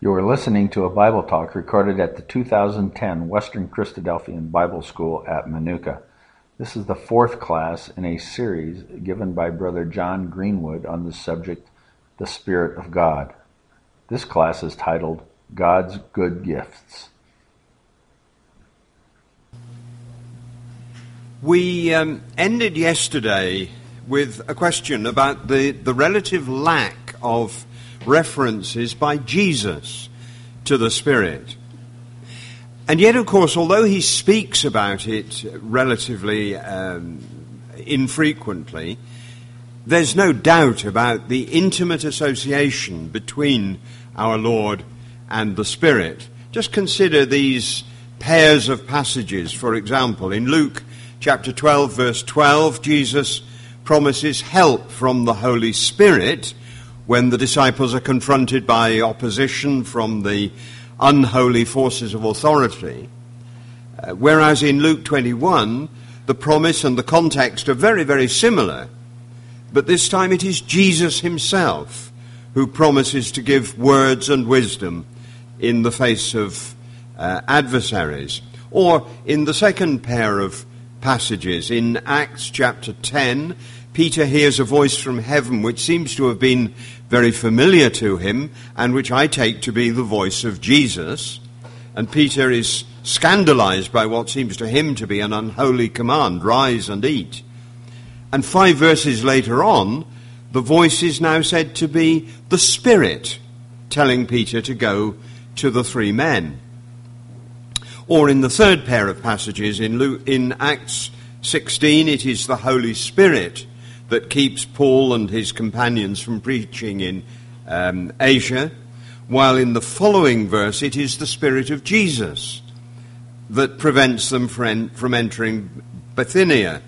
You are listening to a Bible talk recorded at the 2010 Western Christadelphian Bible School at Manuka. This is the fourth class in a series given by Brother John Greenwood on the subject, The Spirit of God. This class is titled, God's Good Gifts. We ended yesterday with a question about the relative lack of references by Jesus to the Spirit. And yet, of course, although he speaks about it relatively infrequently, there's no doubt about the intimate association between our Lord and the Spirit. Just consider these pairs of passages. For example, in Luke chapter 12, verse 12, Jesus promises help from the Holy Spirit when the disciples are confronted by opposition from the unholy forces of authority. Whereas in Luke 21, the promise and the context are very, very similar. But this time it is Jesus himself who promises to give words and wisdom in the face of adversaries. Or in the second pair of passages, in Acts chapter 10, Peter hears a voice from heaven which seems to have been very familiar to him and which I take to be the voice of Jesus. And Peter is scandalized by what seems to him to be an unholy command, rise and eat. And 5 verses later on, the voice is now said to be the Spirit telling Peter to go to the 3 men. Or in the third pair of passages, in Acts 16, it is the Holy Spirit that keeps Paul and his companions from preaching in Asia, while in the following verse it is the Spirit of Jesus that prevents them from entering Bithynia.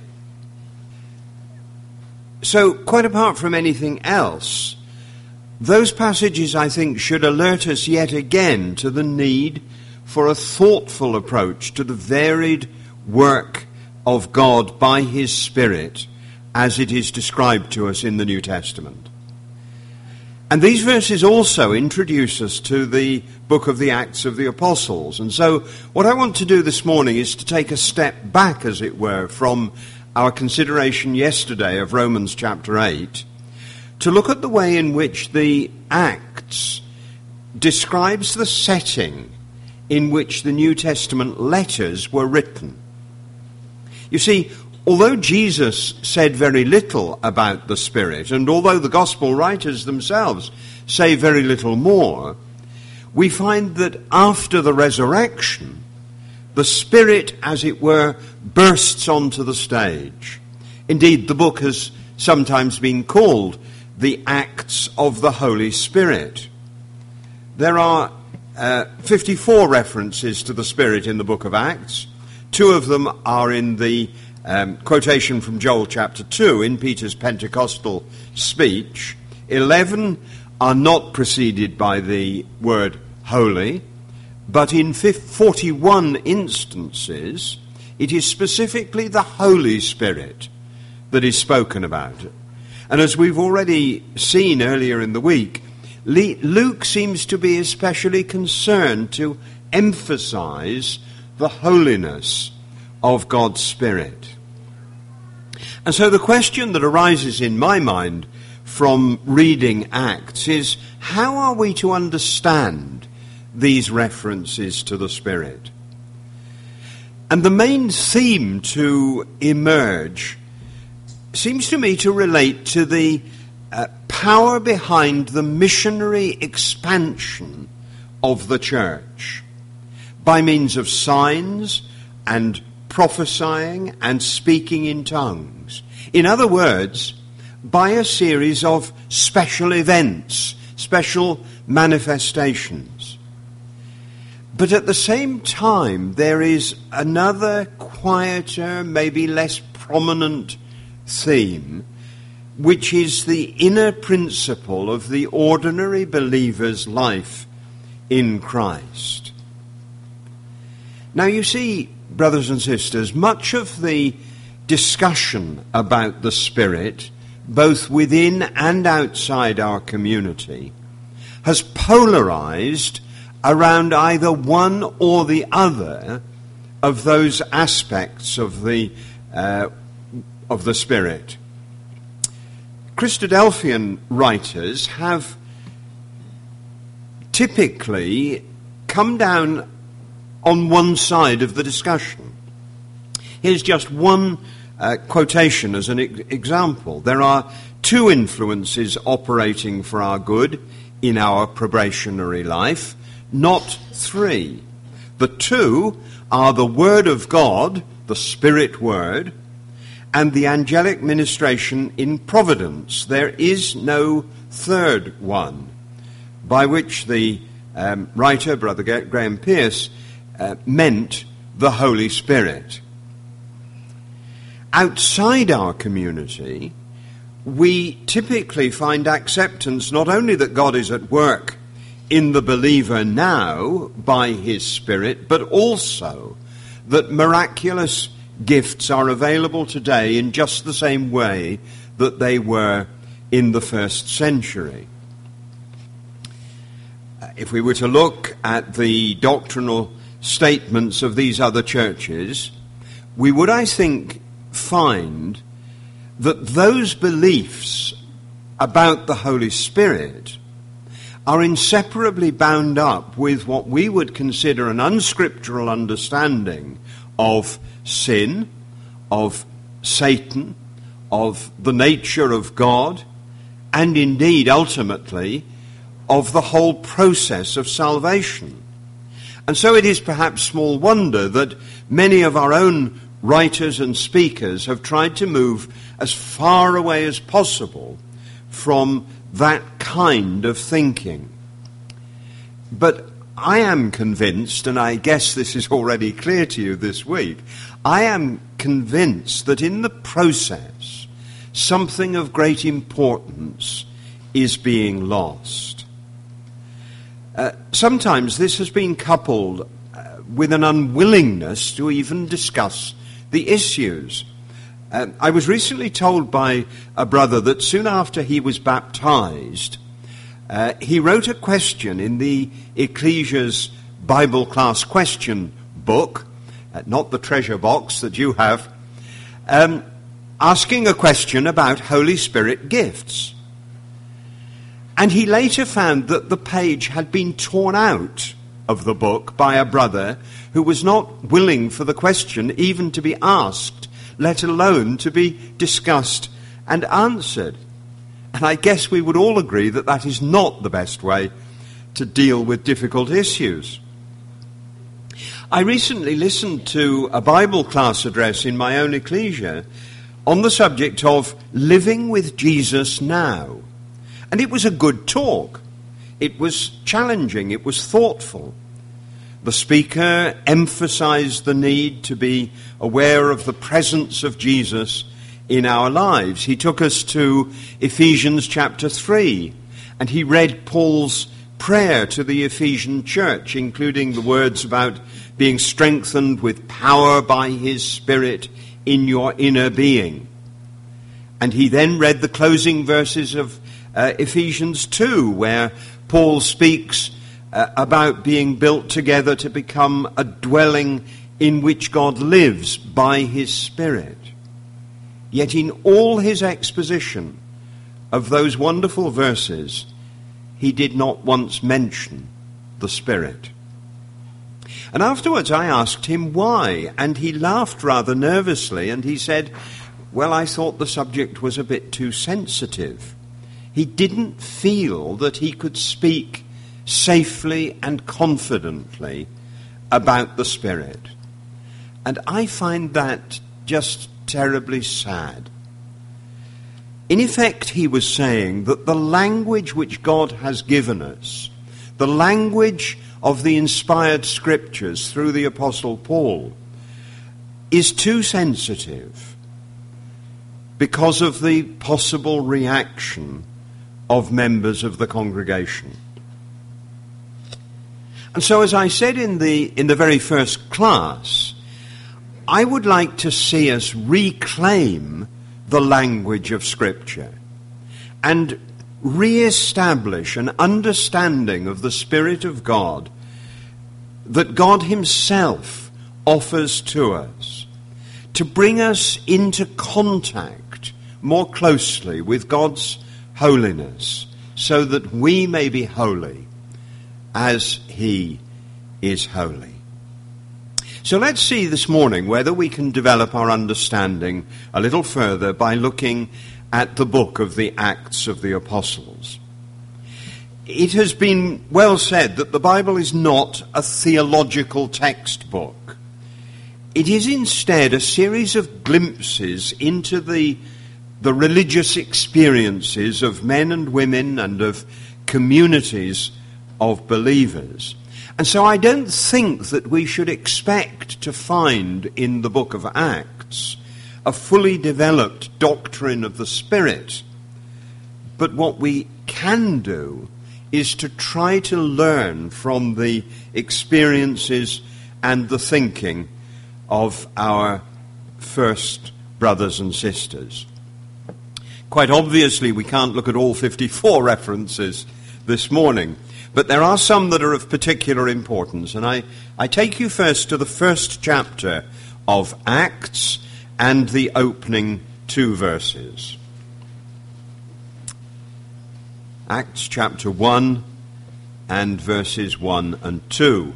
So, quite apart from anything else, those passages, I think, should alert us yet again to the need for a thoughtful approach to the varied work of God by his Spirit as it is described to us in the New Testament. And these verses also introduce us to the book of the Acts of the Apostles. And so what I want to do this morning is to take a step back, as it were, from our consideration yesterday of Romans chapter 8, to look at the way in which the Acts describes the setting in which the New Testament letters were written. You see, although Jesus said very little about the Spirit, and although the Gospel writers themselves say very little more, we find that after the resurrection, the Spirit, as it were, bursts onto the stage. Indeed, the book has sometimes been called the Acts of the Holy Spirit. There are 54 references to the Spirit in the book of Acts. 2 of them are in the quotation from Joel chapter 2 in Peter's Pentecostal speech. 11 are not preceded by the word holy, but in 41 instances it is specifically the Holy Spirit that is spoken about. And as we've already seen earlier in the week, Luke seems to be especially concerned to emphasize the holiness of God's Spirit. And so the question that arises in my mind from reading Acts is, how are we to understand these references to the Spirit? And the main theme to emerge seems to me to relate to the power behind the missionary expansion of the church by means of signs and prophesying and speaking in tongues. In other words, by a series of special events, special manifestations. But at the same time, there is another quieter, maybe less prominent theme, which is the inner principle of the ordinary believer's life in Christ. Now you see, brothers and sisters, much of the discussion about the Spirit, both within and outside our community, has polarized around either one or the other of those aspects of the Spirit. Christadelphian writers have typically come down on one side of the discussion. Here's just one quotation as an example. There are two influences operating for our good in our probationary life, not three. The two are the Word of God, the Spirit Word, and the angelic ministration in providence. There is no third one, by which the writer, Brother Graham Pierce, meant the Holy Spirit. Outside our community, we typically find acceptance not only that God is at work in the believer now by his Spirit, but also that miraculous gifts are available today in just the same way that they were in the first century. If we were to look at the doctrinal statements of these other churches, we would, I think, find that those beliefs about the Holy Spirit are inseparably bound up with what we would consider an unscriptural understanding of sin, of Satan, of the nature of God, and indeed, ultimately, of the whole process of salvation. And so it is perhaps small wonder that many of our own writers and speakers have tried to move as far away as possible from that kind of thinking. But I am convinced, and I guess this is already clear to you this week, I am convinced that in the process, something of great importance is being lost. Sometimes this has been coupled with an unwillingness to even discuss the issues. I was recently told by a brother that soon after he was baptized, he wrote a question in the Ecclesia's Bible class question book, not the treasure box that you have, asking a question about Holy Spirit gifts. And he later found that the page had been torn out of the book by a brother who was not willing for the question even to be asked, let alone to be discussed and answered. And I guess we would all agree that that is not the best way to deal with difficult issues. I recently listened to a Bible class address in my own ecclesia on the subject of living with Jesus now. And it was a good talk. It was challenging. It was thoughtful. The speaker emphasized the need to be aware of the presence of Jesus in our lives. He took us to Ephesians chapter 3, and he read Paul's prayer to the Ephesian church, including the words about being strengthened with power by his Spirit in your inner being. And he then read the closing verses of Ephesians 2, where Paul speaks about being built together to become a dwelling in which God lives by his Spirit. Yet in all his exposition of those wonderful verses, he did not once mention the Spirit. And afterwards I asked him why, and he laughed rather nervously, and he said, well, I thought the subject was a bit too sensitive. He didn't feel that he could speak safely and confidently about the Spirit. And I find that just terribly sad. In effect, he was saying that the language which God has given us, the language of the inspired scriptures through the Apostle Paul, is too sensitive because of the possible reaction of members of the congregation. And so, as I said in the very first class, I would like to see us reclaim the language of Scripture and re-establish an understanding of the Spirit of God that God himself offers to us, to bring us into contact more closely with God's holiness, so that we may be holy as he is holy. So let's see this morning whether we can develop our understanding a little further by looking at the book of the Acts of the Apostles. It has been well said that the Bible is not a theological textbook. It is instead a series of glimpses into the religious experiences of men and women and of communities of believers. And so I don't think that we should expect to find in the book of Acts a fully developed doctrine of the Spirit. But what we can do is to try to learn from the experiences and the thinking of our first brothers and sisters. Quite obviously, we can't look at all 54 references this morning, but there are some that are of particular importance. And I take you first to the first chapter of Acts and the opening 2 verses. Acts chapter 1 and verses 1 and 2.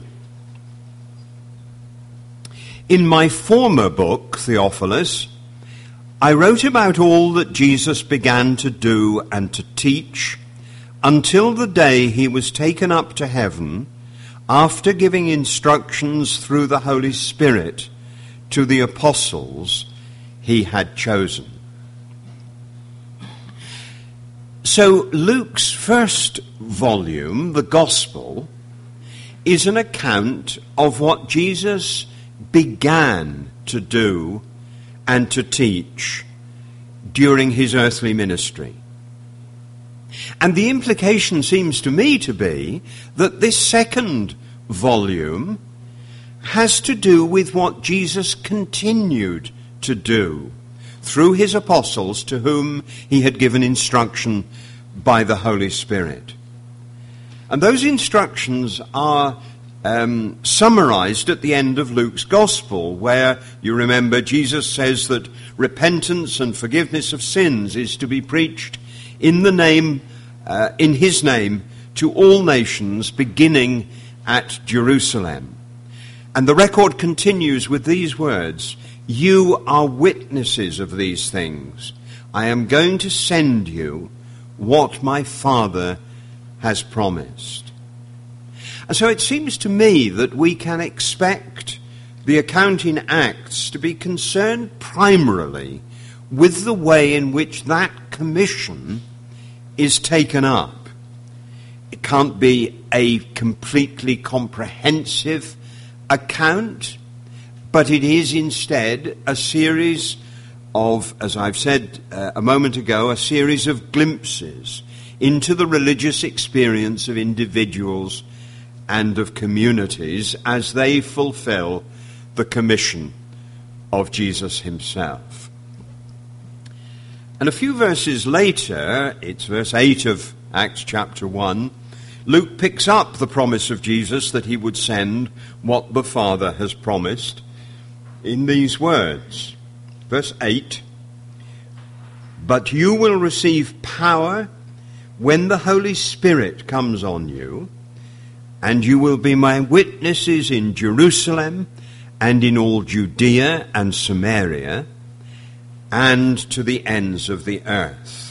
In my former book, Theophilus, I wrote about all that Jesus began to do and to teach until the day he was taken up to heaven, after giving instructions through the Holy Spirit to the apostles he had chosen. So Luke's first volume, the Gospel, is an account of what Jesus began to do and to teach during his earthly ministry. And the implication seems to me to be that this second volume has to do with what Jesus continued to do through his apostles to whom he had given instruction by the Holy Spirit. And those instructions are summarized at the end of Luke's Gospel, where, you remember, Jesus says that repentance and forgiveness of sins is to be preached in his name to all nations, beginning at Jerusalem. And the record continues with these words, "You are witnesses of these things. I am going to send you what my Father has promised." And so it seems to me that we can expect the account in Acts to be concerned primarily with the way in which that commission is taken up. It can't be a completely comprehensive account, but it is instead a series of, as I've said a moment ago, a series of glimpses into the religious experience of individuals and of communities as they fulfill the commission of Jesus himself. And a few verses later, it's verse 8 of Acts chapter 1, Luke picks up the promise of Jesus that he would send what the Father has promised in these words. Verse 8, "But you will receive power when the Holy Spirit comes on you, and you will be my witnesses in Jerusalem and in all Judea and Samaria and to the ends of the earth."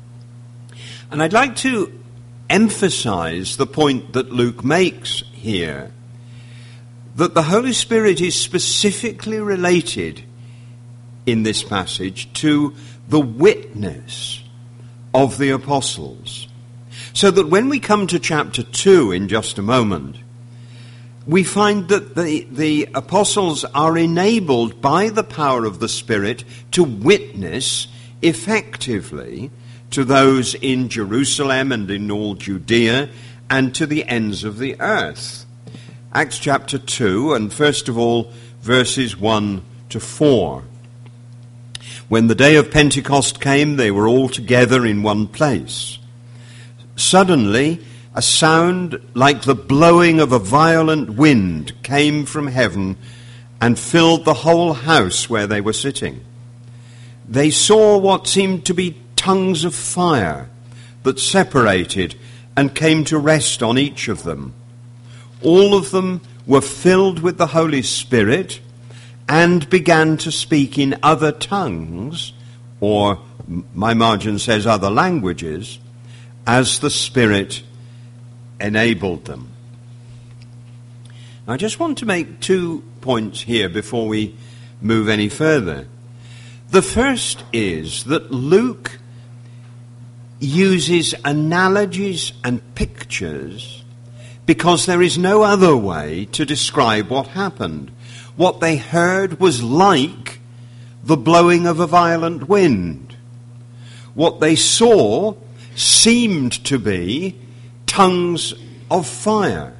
And I'd like to emphasize the point that Luke makes here, that the Holy Spirit is specifically related in this passage to the witness of the apostles. So that when we come to chapter 2 in just a moment, we find that the apostles are enabled by the power of the Spirit to witness effectively to those in Jerusalem and in all Judea and to the ends of the earth. Acts chapter 2, and first of all, verses 1 to 4. "When the day of Pentecost came, they were all together in one place. Suddenly, a sound like the blowing of a violent wind came from heaven and filled the whole house where they were sitting. They saw what seemed to be tongues of fire that separated and came to rest on each of them. All of them were filled with the Holy Spirit and began to speak in other tongues, or my margin says other languages, as the Spirit enabled them. I just want to make 2 points here before we move any further. The first is that Luke uses analogies and pictures because there is no other way to describe what happened. What they heard was like the blowing of a violent wind. What they saw seemed to be tongues of fire.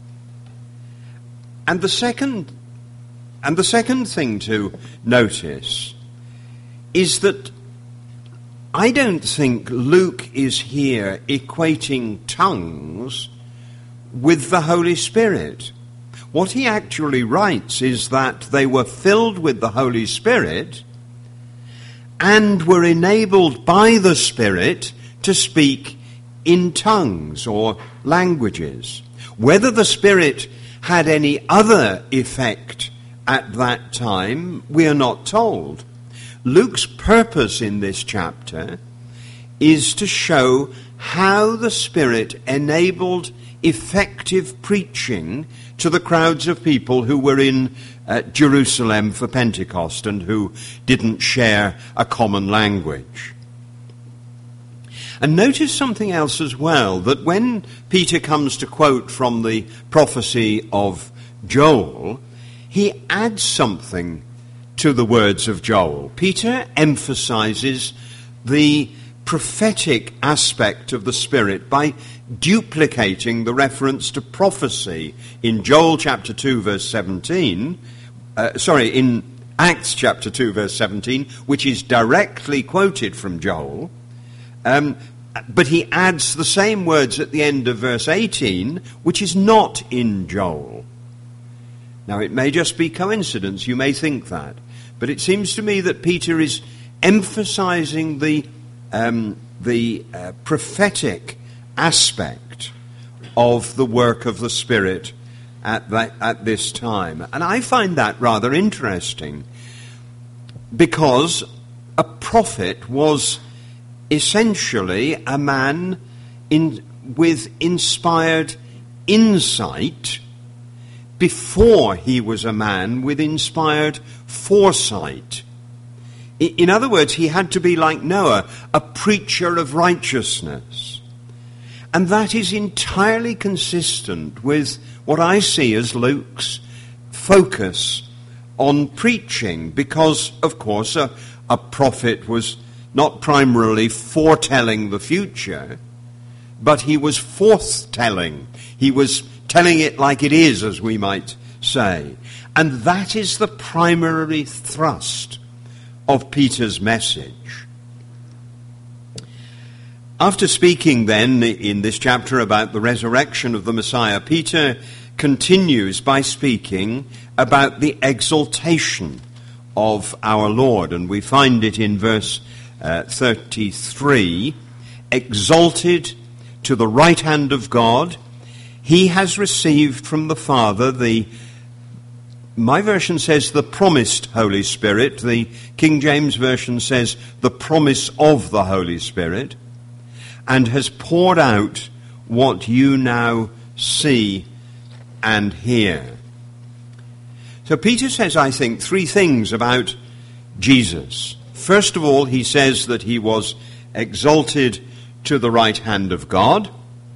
And the second thing to notice is that I don't think Luke is here equating tongues with the Holy Spirit. What he actually writes is that they were filled with the Holy Spirit and were enabled by the Spirit to speak in tongues or languages. Whether the Spirit had any other effect at that time, we are not told. Luke's purpose in this chapter is to show how the Spirit enabled effective preaching to the crowds of people who were in Jerusalem for Pentecost and who didn't share a common language. And notice something else as well, that when Peter comes to quote from the prophecy of Joel, he adds something to the words of Joel. Peter emphasizes the prophetic aspect of the Spirit by duplicating the reference to prophecy in Joel chapter 2 verse 17, in Acts chapter 2 verse 17, which is directly quoted from Joel, but he adds the same words at the end of verse 18, which is not in Joel. Now, it may just be coincidence, you may think that, but it seems to me that Peter is emphasizing the prophetic aspect of the work of the Spirit at this time. And I find that rather interesting, because a prophet was essentially a man with inspired insight before he was a man with inspired foresight. In other words, he had to be like Noah, a preacher of righteousness. And that is entirely consistent with what I see as Luke's focus on preaching, because, of course, a prophet was not primarily foretelling the future, but he was forthtelling. He was telling it like it is, as we might say. And that is the primary thrust of Peter's message. After speaking then in this chapter about the resurrection of the Messiah, Peter continues by speaking about the exaltation of our Lord. And we find it in verse 33, exalted to the right hand of God, he has received from the Father my version says the promised Holy Spirit. The King James Version says the promise of the Holy Spirit, and has poured out what you now see and hear. So Peter says, I think, 3 things about Jesus. First of all, he says that he was exalted to the right hand of God.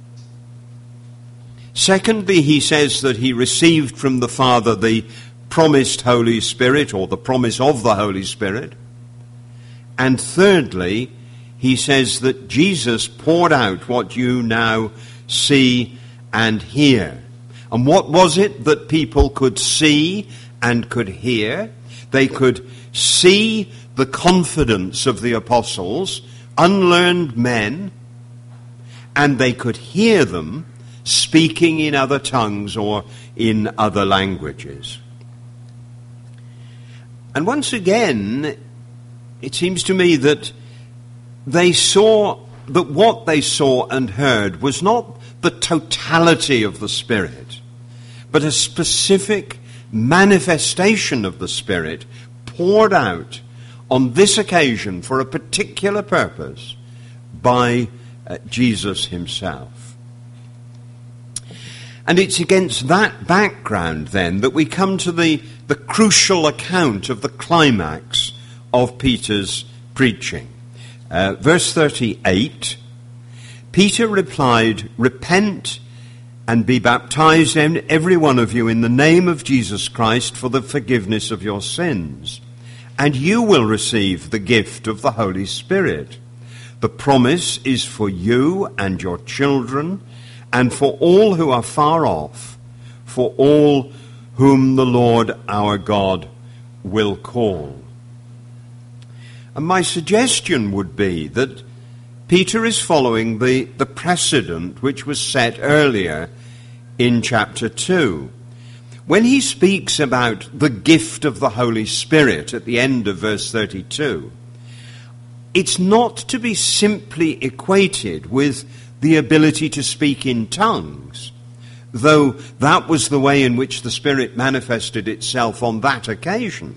Secondly, he says that he received from the Father the promised Holy Spirit, or the promise of the Holy Spirit. And thirdly, he says that Jesus poured out what you now see and hear. And what was it that people could see and could hear? They could see the confidence of the apostles, unlearned men, and they could hear them speaking in other tongues or in other languages. And once again, it seems to me that they saw that what they saw and heard was not the totality of the Spirit, but a specific manifestation of the Spirit poured out on this occasion for a particular purpose by Jesus himself. And it's against that background then that we come to the crucial account of the climax of Peter's preaching. Verse 38, Peter replied, "Repent and be baptized, every one of you, in the name of Jesus Christ for the forgiveness of your sins, and you will receive the gift of the Holy Spirit. The promise is for you and your children, and for all who are far off, for all whom the Lord our God will call." And my suggestion would be that Peter is following the precedent which was set earlier in chapter 2. When he speaks about the gift of the Holy Spirit at the end of verse 32, it's not to be simply equated with the ability to speak in tongues, though that was the way in which the Spirit manifested itself on that occasion.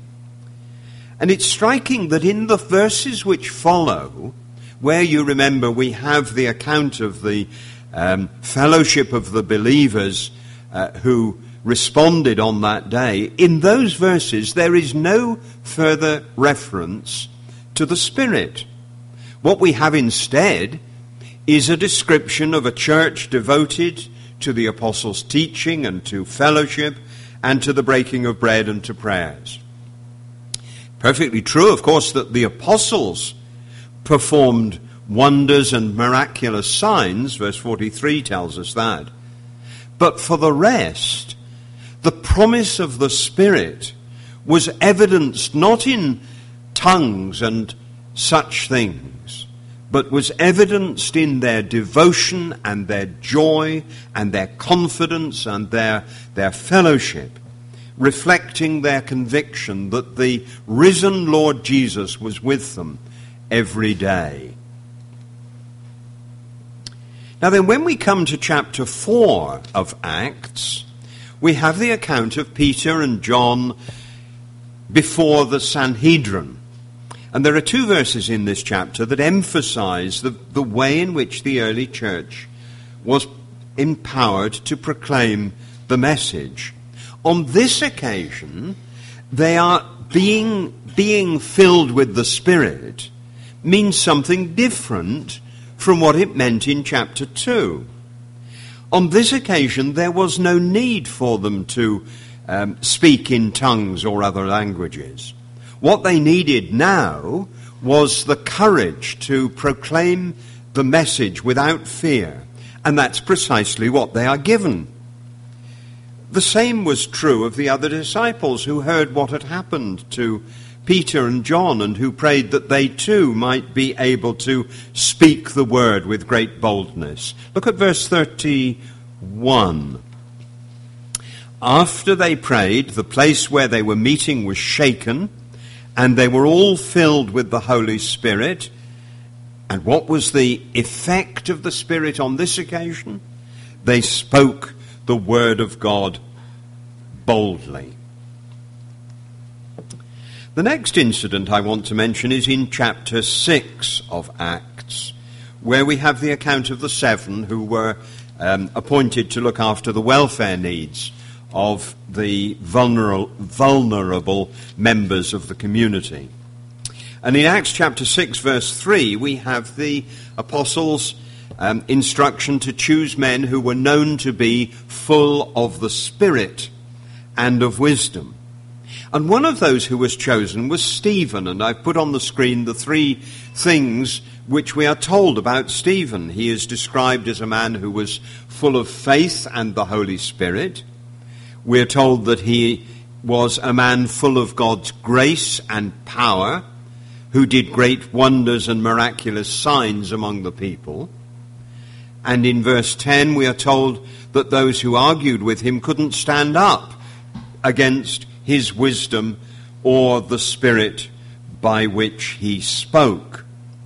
And it's striking that in the verses which follow, where you remember we have the account of the fellowship of the believers who responded on that day, in those verses there is no further reference to the Spirit. What we have instead is a description of a church devoted to the apostles' teaching and to fellowship and to the breaking of bread and to prayers. Perfectly true, of course, that the apostles performed wonders and miraculous signs, verse 43 tells us that. But for the rest, the promise of the Spirit was evidenced not in tongues and such things, but was evidenced in their devotion and their joy and their confidence and their fellowship, reflecting their conviction that the risen Lord Jesus was with them every day. Now then, when we come to chapter 4 of Acts, we have the account of Peter and John before the Sanhedrin. And there are two verses in this chapter that emphasize the way in which the early church was empowered to proclaim the message. On this occasion, they are being filled with the Spirit means something different from what it meant in chapter 2. On this occasion, there was no need for them to speak in tongues or other languages. What they needed now was the courage to proclaim the message without fear, and that's precisely what they are given. The same was true of the other disciples who heard what had happened to Peter and John and who prayed that they too might be able to speak the word with great boldness. Look at verse 31. After they prayed, the place where they were meeting was shaken, and they were all filled with the Holy Spirit. And what was the effect of the Spirit on this occasion? They spoke the word of God boldly. The next incident I want to mention is in chapter 6 of Acts, where we have the account of the 7 who were appointed to look after the welfare needs of the vulnerable members of the community. And in Acts chapter 6 verse 3 we have the apostles' instruction to choose men who were known to be full of the Spirit and of wisdom. And one of those who was chosen was Stephen, and I've put on the screen the 3 things which we are told about Stephen. He is described as a man who was full of faith and the Holy Spirit. We're told that he was a man full of God's grace and power, who did great wonders and miraculous signs among the people. And in verse 10 we are told that those who argued with him couldn't stand up against his wisdom or the spirit by which he spoke.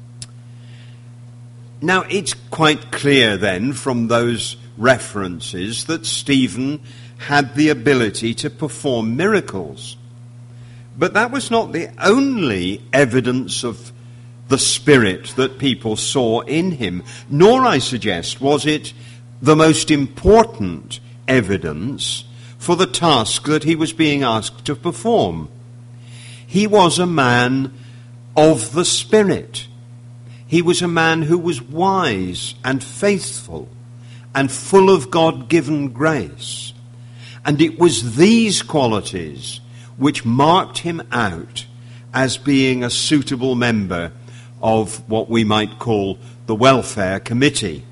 Now, it's quite clear then from those references that Stephen had the ability to perform miracles. But that was not the only evidence of the Spirit that people saw in him, nor, I suggest, was it the most important evidence for the task that he was being asked to perform. He was a man of the Spirit. He was a man who was wise and faithful and full of God-given grace. And it was these qualities which marked him out as being a suitable member of what we might call the welfare committee.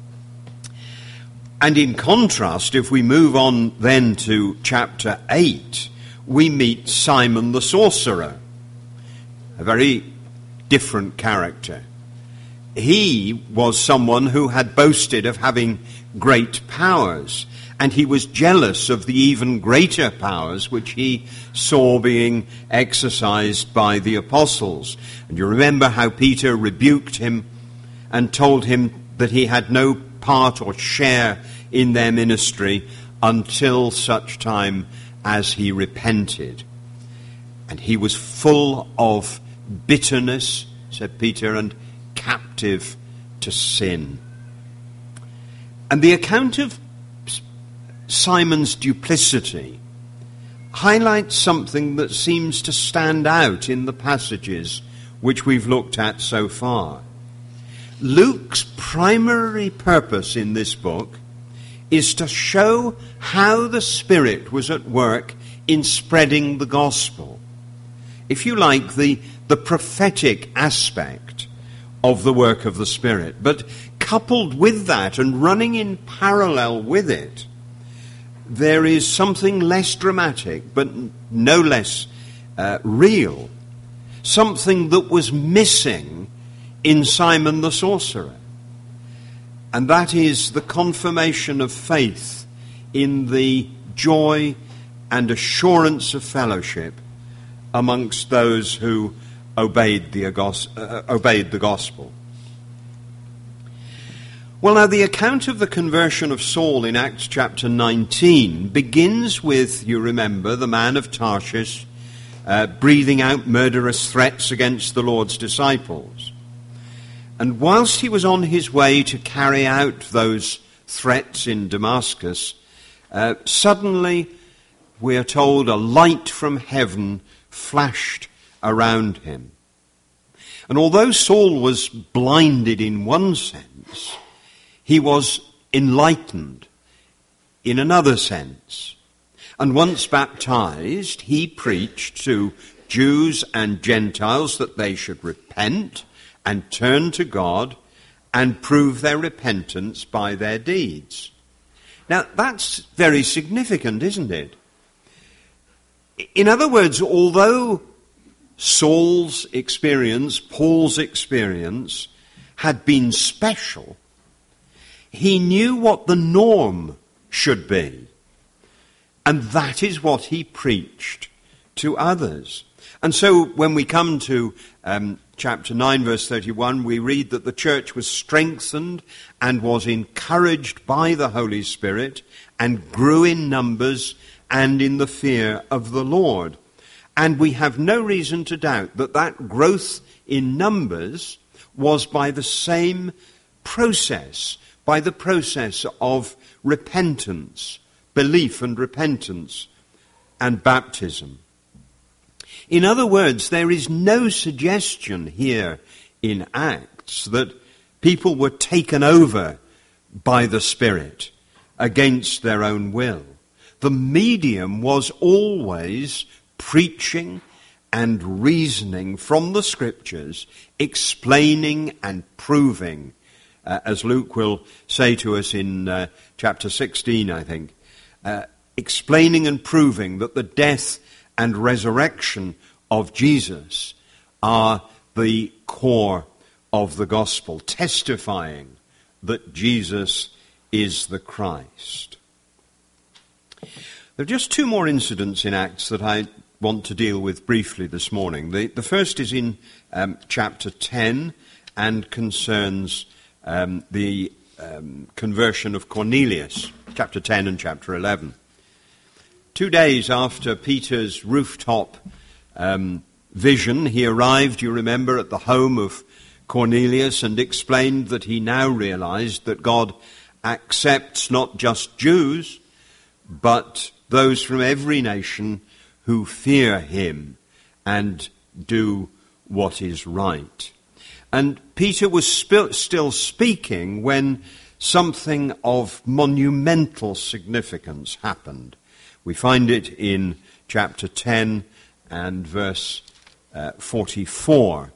And in contrast, if we move on then to chapter 8, we meet Simon the sorcerer, a very different character. He was someone who had boasted of having great powers, and he was jealous of the even greater powers which he saw being exercised by the apostles. And you remember how Peter rebuked him and told him that he had no part or share in their ministry until such time as he repented. And he was full of bitterness, said Peter, and captive to sin. And the account of Simon's duplicity highlights something that seems to stand out in the passages which we've looked at so far. Luke's primary purpose in this book is to show how the Spirit was at work in spreading the gospel. If you like, the prophetic aspect of the work of the Spirit. But coupled with that and running in parallel with it, there is something less dramatic, but no less real. Something that was missing in Simon the sorcerer. And that is the confirmation of faith in the joy and assurance of fellowship amongst those who obeyed the gospel. Well, now, the account of the conversion of Saul in Acts chapter 19 begins with, you remember, the man of Tarshish breathing out murderous threats against the Lord's disciples. And whilst he was on his way to carry out those threats in Damascus, suddenly, we are told, a light from heaven flashed around him. And although Saul was blinded in one sense, he was enlightened in another sense. And once baptized, he preached to Jews and Gentiles that they should repent and turn to God and prove their repentance by their deeds. Now, that's very significant, isn't it? In other words, although Saul's experience, Paul's experience, had been special, he knew what the norm should be. And that is what he preached to others. And so when we come to chapter 9, verse 31, we read that the church was strengthened and was encouraged by the Holy Spirit and grew in numbers and in the fear of the Lord. And we have no reason to doubt that that growth in numbers was by the same process, by the process of repentance, belief and repentance, and baptism. In other words, there is no suggestion here in Acts that people were taken over by the Spirit against their own will. The medium was always preaching and reasoning from the Scriptures, explaining and proving, as Luke will say to us in chapter 16, I think, explaining and proving that the death and resurrection of Jesus are the core of the gospel, testifying that Jesus is the Christ. There are just two more incidents in Acts that I want to deal with briefly this morning. The first is in chapter 10 and concerns the conversion of Cornelius, chapter 10 and chapter 11. 2 days after Peter's rooftop vision, he arrived, you remember, at the home of Cornelius and explained that he now realized that God accepts not just Jews, but those from every nation who fear him and do what is right. And Peter was still speaking when something of monumental significance happened. We find it in chapter 10 and verse 44.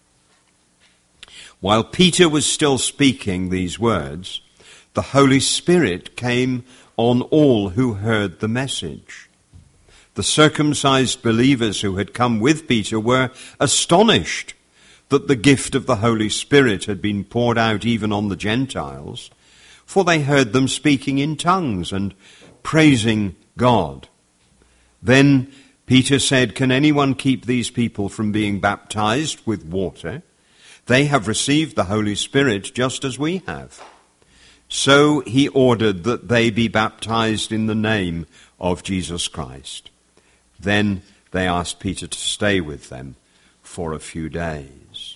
While Peter was still speaking these words, the Holy Spirit came on all who heard the message. The circumcised believers who had come with Peter were astonished that the gift of the Holy Spirit had been poured out even on the Gentiles, for they heard them speaking in tongues and praising God. Then Peter said, "Can anyone keep these people from being baptized with water? They have received the Holy Spirit just as we have." So he ordered that they be baptized in the name of Jesus Christ. Then they asked Peter to stay with them for a few days.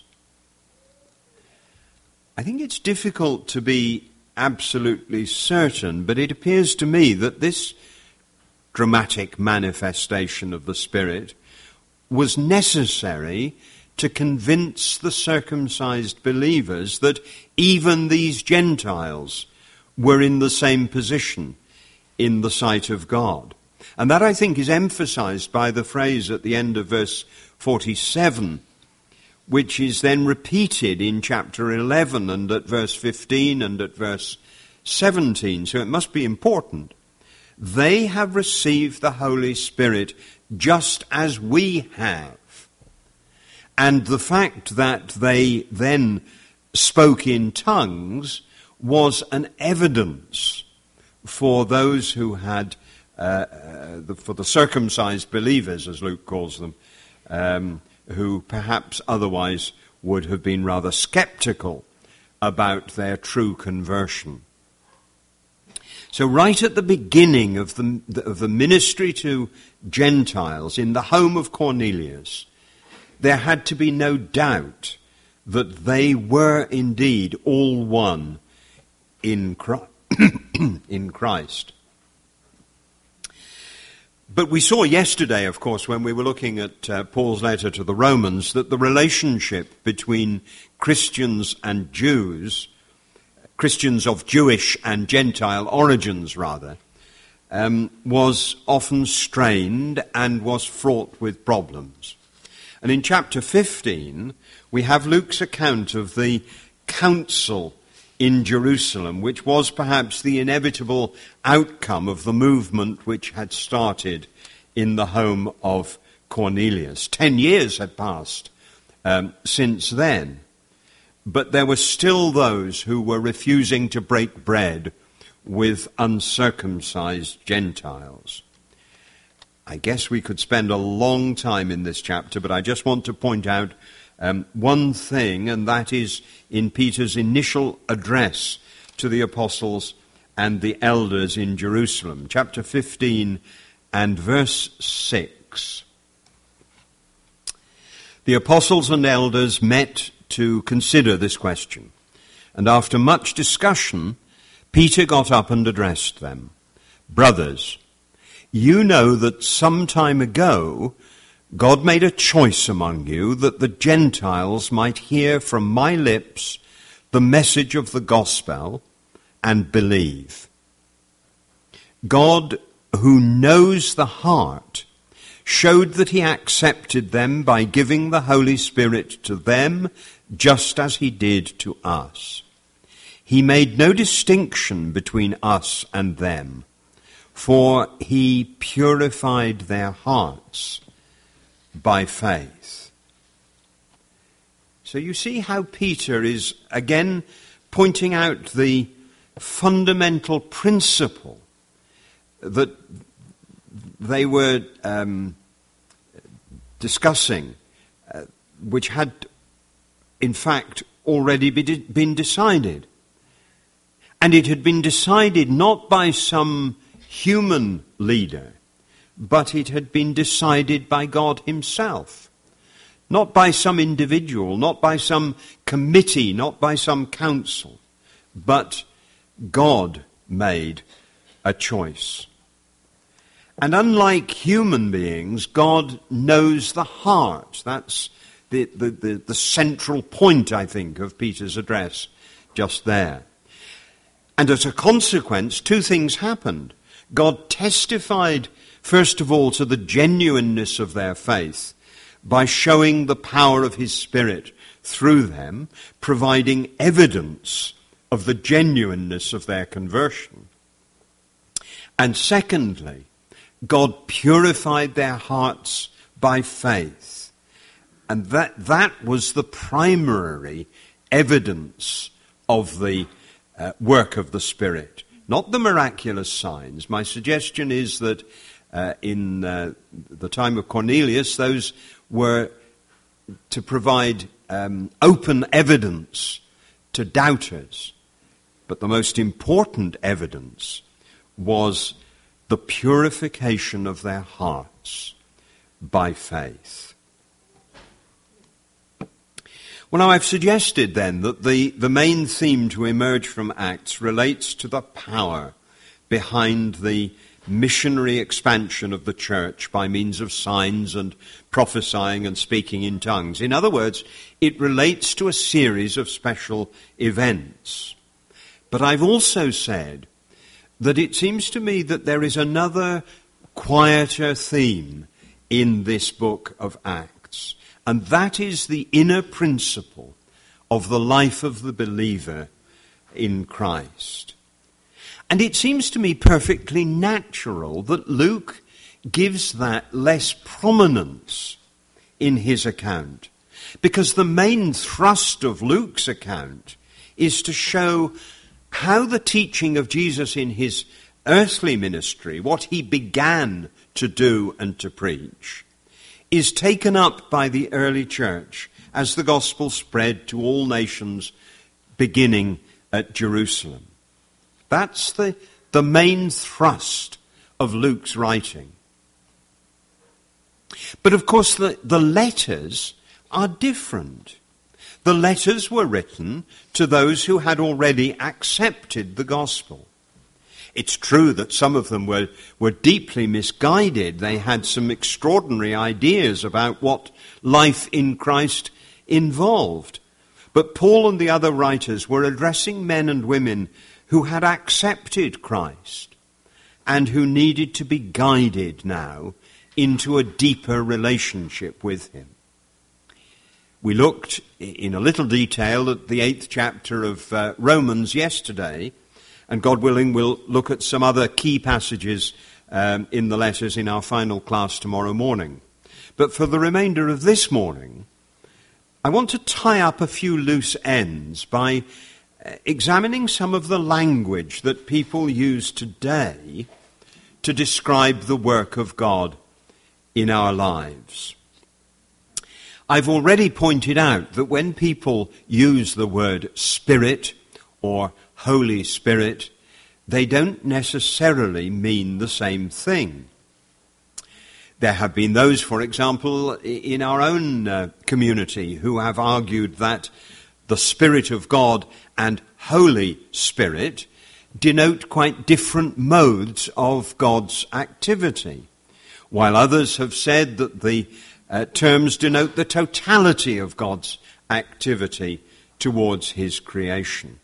I think it's difficult to be absolutely certain, but it appears to me that this dramatic manifestation of the Spirit was necessary to convince the circumcised believers that even these Gentiles were in the same position in the sight of God. And that, I think, is emphasized by the phrase at the end of verse 47, which is then repeated in chapter 11 and at verse 15 and at verse 17. So it must be important. They have received the Holy Spirit just as we have. And the fact that they then spoke in tongues was an evidence for those who had, for the circumcised believers, as Luke calls them, who perhaps otherwise would have been rather skeptical about their true conversion. So right at the beginning of the ministry to Gentiles in the home of Cornelius, there had to be no doubt that they were indeed all one in Christ. But we saw yesterday, of course, when we were looking at Paul's letter to the Romans, that the relationship between Christians and Jews, Christians of Jewish and Gentile origins rather, was often strained and was fraught with problems. And in chapter 15, we have Luke's account of the council in Jerusalem, which was perhaps the inevitable outcome of the movement which had started in the home of Cornelius. 10 years had passed since then, but there were still those who were refusing to break bread with uncircumcised Gentiles. I guess we could spend a long time in this chapter, but I just want to point out one thing, and that is in Peter's initial address to the apostles and the elders in Jerusalem. Chapter 15 and verse 6. The apostles and elders met to consider this question, and after much discussion, Peter got up and addressed them. "Brothers, you know that some time ago God made a choice among you that the Gentiles might hear from my lips the message of the gospel and believe. God, who knows the heart, showed that he accepted them by giving the Holy Spirit to them just as he did to us. He made no distinction between us and them, for he purified their hearts by faith." So you see how Peter is again pointing out the fundamental principle that they were discussing, which had in fact already been decided. And it had been decided not by some human leader, but it had been decided by God himself. Not by some individual, not by some committee, not by some council, but God made a choice. And unlike human beings, God knows the heart. That's the central point, I think, of Peter's address just there. And as a consequence, two things happened. God testified, first of all, to the genuineness of their faith by showing the power of his Spirit through them, providing evidence of the genuineness of their conversion. And secondly, God purified their hearts by faith. And that was the primary evidence of the work of the Spirit, not the miraculous signs. My suggestion is that in the time of Cornelius, those were to provide open evidence to doubters. But the most important evidence was the purification of their hearts by faith. Well, now I've suggested then that the main theme to emerge from Acts relates to the power behind the missionary expansion of the church by means of signs and prophesying and speaking in tongues. In other words, it relates to a series of special events. But I've also said that it seems to me that there is another quieter theme in this book of Acts, and that is the inner principle of the life of the believer in Christ. And it seems to me perfectly natural that Luke gives that less prominence in his account, because the main thrust of Luke's account is to show how the teaching of Jesus in his earthly ministry, what he began to do and to preach, is taken up by the early church as the gospel spread to all nations, beginning at Jerusalem. That's the main thrust of Luke's writing. But of course the letters are different. The letters were written to those who had already accepted the gospel. It's true that some of them were deeply misguided. They had some extraordinary ideas about what life in Christ involved. But Paul and the other writers were addressing men and women who had accepted Christ and who needed to be guided now into a deeper relationship with him. We looked in a little detail at the 8th chapter of Romans yesterday, and God willing we'll look at some other key passages in the letters in our final class tomorrow morning. But for the remainder of this morning, I want to tie up a few loose ends by examining some of the language that people use today to describe the work of God in our lives. I've already pointed out that when people use the word Spirit or Holy Spirit, they don't necessarily mean the same thing. There have been those, for example, in our own community who have argued that the Spirit of God and Holy Spirit denote quite different modes of God's activity, while others have said that the terms denote the totality of God's activity towards his creation.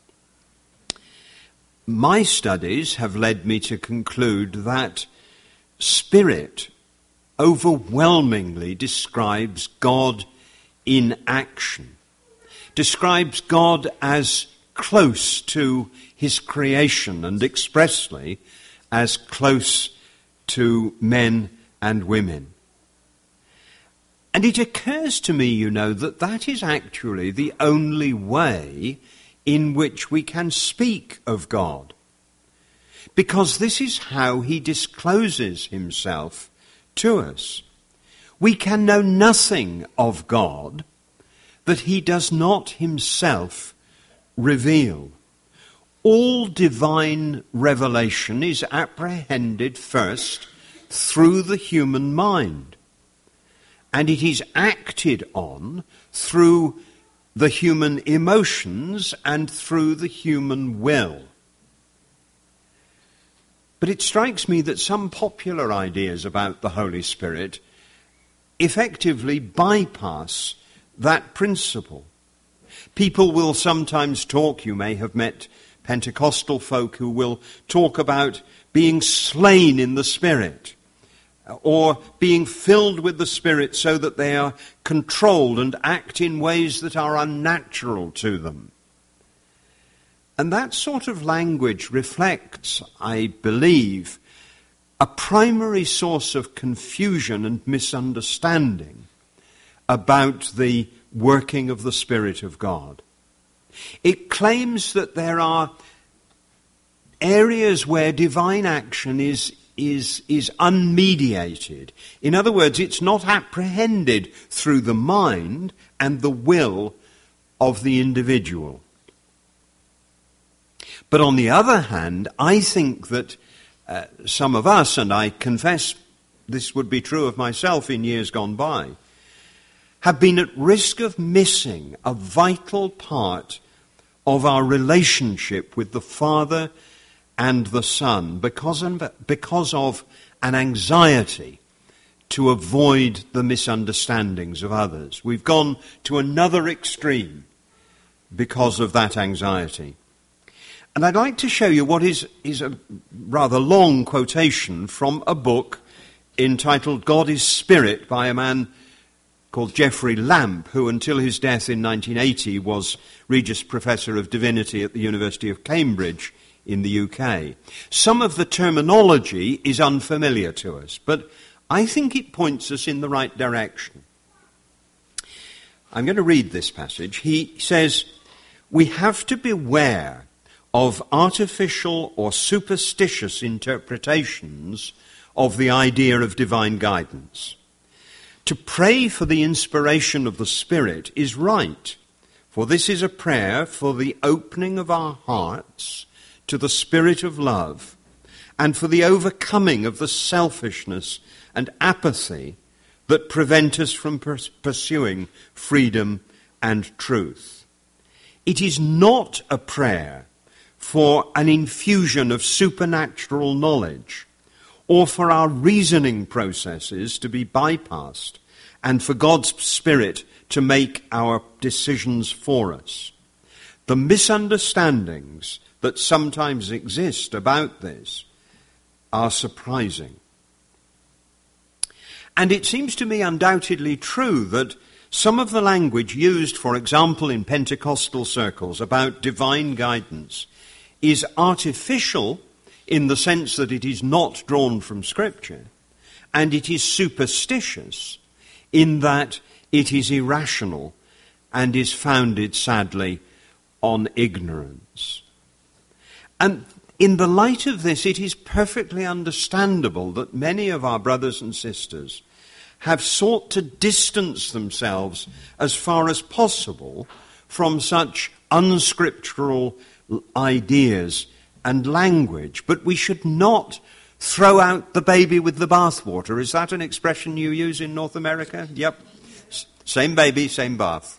My studies have led me to conclude that Spirit overwhelmingly describes God in action, describes God as close to his creation and expressly as close to men and women. And it occurs to me, that that is actually the only way in which we can speak of God, because this is how he discloses himself to us. We can know nothing of God that he does not himself reveal. All divine revelation is apprehended first through the human mind, and it is acted on through the human emotions and through the human will. But it strikes me that some popular ideas about the Holy Spirit effectively bypass that principle. People will sometimes talk, you may have met Pentecostal folk who will talk about being slain in the Spirit, or being filled with the Spirit so that they are controlled and act in ways that are unnatural to them. And that sort of language reflects, I believe, a primary source of confusion and misunderstanding about the working of the Spirit of God. It claims that there are areas where divine action is unmediated. In other words, it's not apprehended through the mind and the will of the individual. But on the other hand, I think that some of us, and I confess this would be true of myself in years gone by, have been at risk of missing a vital part of our relationship with the Father and the Son because of an anxiety to avoid the misunderstandings of others. We've gone to another extreme because of that anxiety. And I'd like to show you what is a rather long quotation from a book entitled God is Spirit by a man called Geoffrey Lamp, who until his death in 1980 was Regius Professor of Divinity at the University of Cambridge in the UK. Some of the terminology is unfamiliar to us, but I think it points us in the right direction. I'm going to read this passage. He says, "We have to beware of artificial or superstitious interpretations of the idea of divine guidance. To pray for the inspiration of the Spirit is right, for this is a prayer for the opening of our hearts to the Spirit of love and for the overcoming of the selfishness and apathy that prevent us from pursuing freedom and truth. It is not a prayer for an infusion of supernatural knowledge, or for our reasoning processes to be bypassed, and for God's Spirit to make our decisions for us. The misunderstandings that sometimes exist about this are surprising. And it seems to me undoubtedly true that some of the language used, for example, in Pentecostal circles about divine guidance is artificial in the sense that it is not drawn from Scripture, and it is superstitious in that it is irrational and is founded, sadly, on ignorance. And in the light of this, it is perfectly understandable that many of our brothers and sisters have sought to distance themselves as far as possible from such unscriptural ideas and language. But we should not throw out the baby with the bathwater. Is that an expression you use in North America? Yep. Same baby, same bath.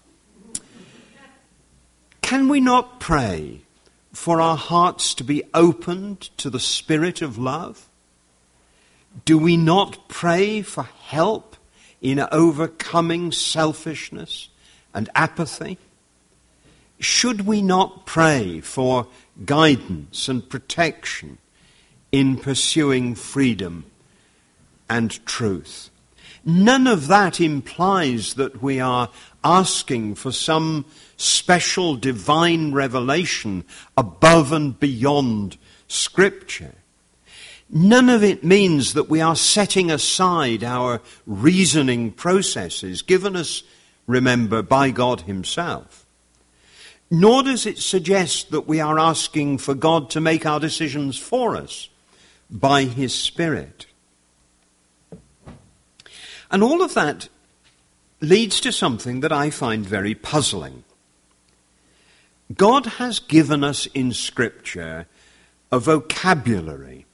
Can we not pray for our hearts to be opened to the Spirit of love? Do we not pray for help in overcoming selfishness and apathy? Should we not pray for guidance and protection in pursuing freedom and truth? None of that implies that we are asking for some special divine revelation above and beyond Scripture. None of it means that we are setting aside our reasoning processes given us, remember, by God Himself. nor does it suggest that we are asking for God to make our decisions for us by his Spirit. And all of that leads to something that I find very puzzling. God has given us in Scripture a vocabulary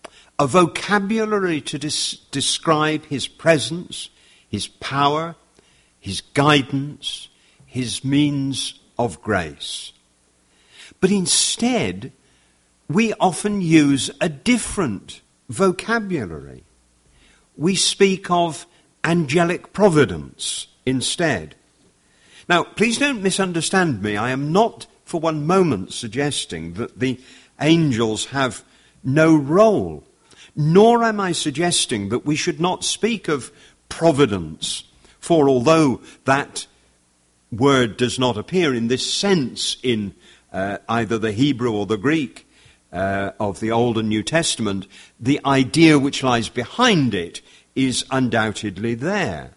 to describe his presence, his power, his guidance, his means of grace. But instead, we often use a different vocabulary. We speak of angelic providence instead. Now, please don't misunderstand me. I am not for one moment suggesting that the angels have no role, nor am I suggesting that we should not speak of providence, for although that word does not appear in this sense in either the Hebrew or the Greek of the Old and New Testament, the idea which lies behind it is undoubtedly there.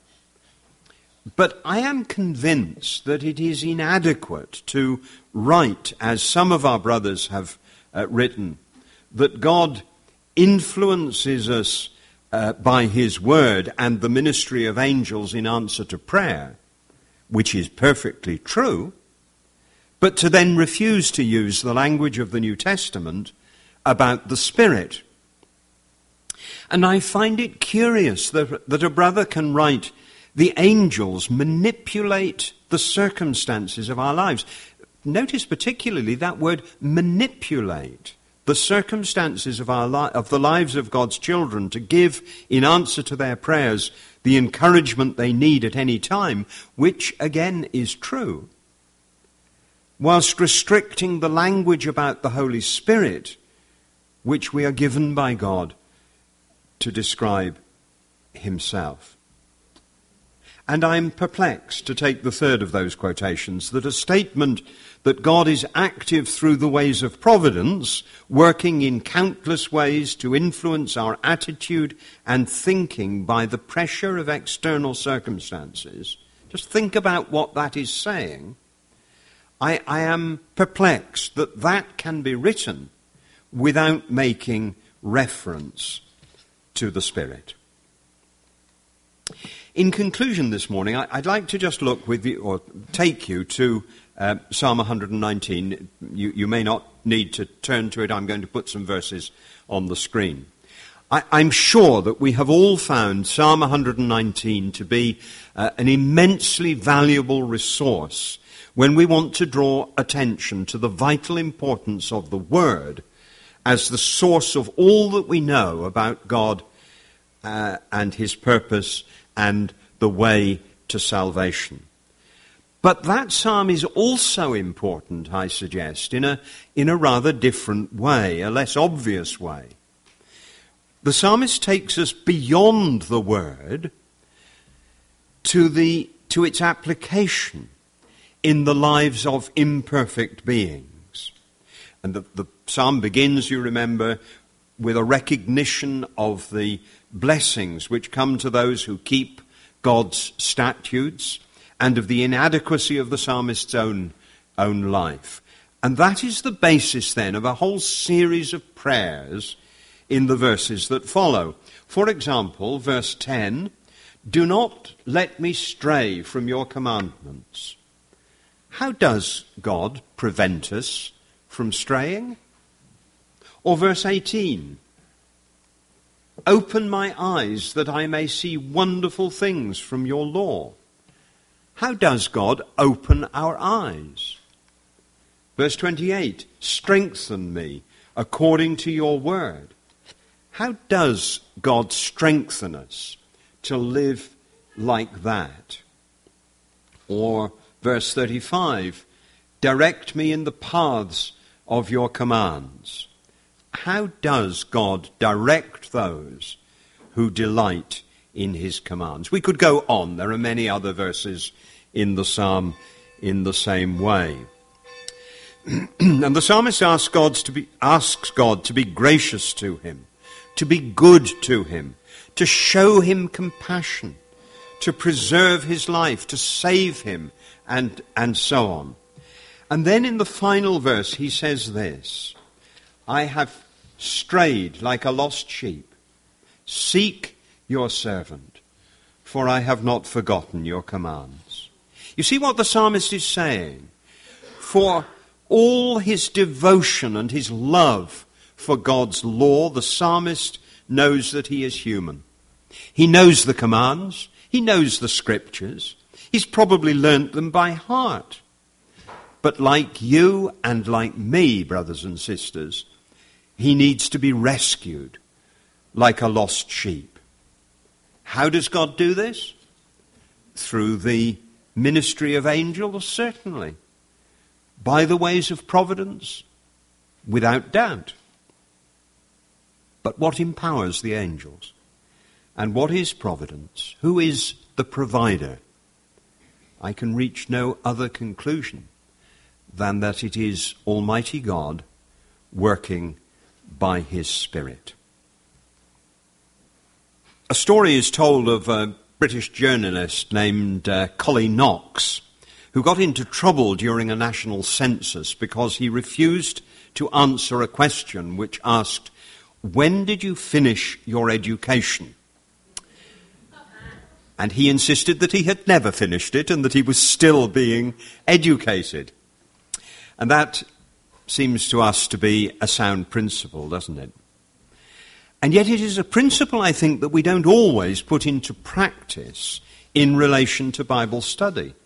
But I am convinced that it is inadequate to write, as some of our brothers have written, that God influences us by his word and the ministry of angels in answer to prayer, which is perfectly true, but to then refuse to use the language of the New Testament about the Spirit. And I find it curious that a brother can write, the angels manipulate the circumstances of our lives. Notice particularly that word manipulate the circumstances of of the lives of God's children to give, in answer to their prayers, the encouragement they need at any time, which again is true, whilst restricting the language about the Holy Spirit, which we are given by God to describe himself. And I'm perplexed, to take the third of those quotations, that a statement that God is active through the ways of providence, working in countless ways to influence our attitude and thinking by the pressure of external circumstances. Just think about what that is saying. I am perplexed that that can be written without making reference to the Spirit. In conclusion this morning, I'd like to just look with you, or take you to Psalm 119. You may not need to turn to it. I'm going to put some verses on the screen. I'm sure that we have all found Psalm 119 to be an immensely valuable resource when we want to draw attention to the vital importance of the Word as the source of all that we know about God and his purpose and the way to salvation. But that psalm is also important, I suggest, in a rather different way, a less obvious way. The psalmist takes us beyond the word to its application in the lives of imperfect beings. And the psalm begins, you remember, with a recognition of the blessings which come to those who keep God's statutes, and of the inadequacy of the psalmist's own life. And that is the basis then of a whole series of prayers in the verses that follow. For example, verse 10, "Do not let me stray from your commandments." How does God prevent us from straying? Or verse 18, "Open my eyes that I may see wonderful things from your law." How does God open our eyes? Verse 28, "Strengthen me according to your word." How does God strengthen us to live like that? Or verse 35, "Direct me in the paths of your commands." How does God direct those who delight in his commands? We could go on. There are many other verses in the psalm in the same way. And the psalmist asks God to be gracious to him, to be good to him, to show him compassion, to preserve his life, to save him, and so on. And then in the final verse he says this, I have strayed like a lost sheep. Seek your servant, for I have not forgotten your commands. You see what the psalmist is saying? For all his devotion and his love for God's law, the psalmist knows that he is human. He knows the commands. He knows the scriptures. He's probably learnt them by heart. But like you and like me, brothers and sisters, he needs to be rescued like a lost sheep. How does God do this? Through the ministry of angels, certainly. By the ways of providence, without doubt. But what empowers the angels? And what is providence? Who is the provider? I can reach no other conclusion than that it is Almighty God working by his Spirit. A story is told of a British journalist named Collie Knox, who got into trouble during a national census because he refused to answer a question which asked, when did you finish your education? And he insisted that he had never finished it and that he was still being educated. And that seems to us to be a sound principle, doesn't it? And yet it is a principle, I think, that we don't always put into practice in relation to Bible study.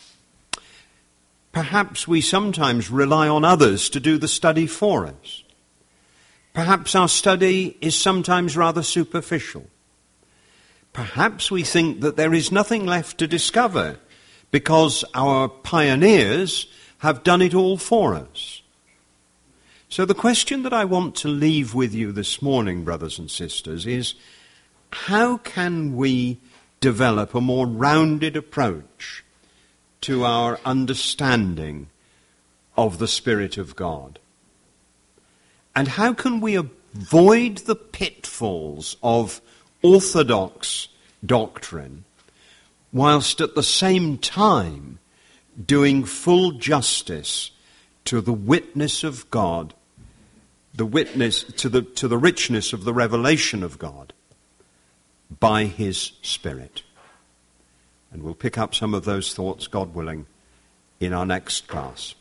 Perhaps we sometimes rely on others to do the study for us. Perhaps our study is sometimes rather superficial. Perhaps we think that there is nothing left to discover because our pioneers have done it all for us. So the question that I want to leave with you this morning, brothers and sisters, is how can we develop a more rounded approach to our understanding of the Spirit of God? And how can we avoid the pitfalls of orthodox doctrine whilst at the same time doing full justice to the witness of God, the witness to the richness of the revelation of God by his Spirit? And we'll pick up some of those thoughts, God willing, in our next class.